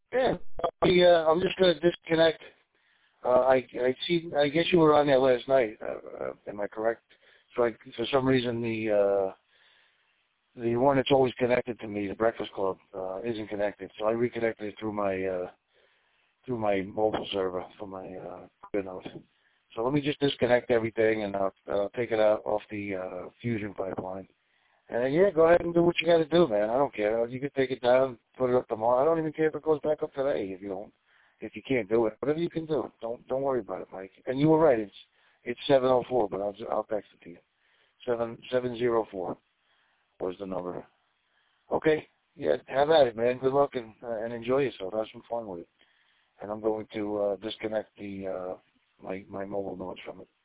Yeah, I'm just going to disconnect. I see. I guess you were on there last night. Am I correct? So for some reason the one that's always connected to me, the Breakfast Club, isn't connected. So I reconnected it through my mobile server for my Node. So let me just disconnect everything, and I'll take it out off the Fusion pipeline. And yeah, go ahead and do what you got to do, man. I don't care. You can take it down, put it up tomorrow. I don't even care if it goes back up today if you can't do it. Whatever you can do, don't worry about it, Mike. And you were right. It's 704, but I'll text it to you. 704 was the number. Okay. Yeah, have at it, man. Good luck and enjoy yourself. Have some fun with it. And I'm going to disconnect my mobile notes from it.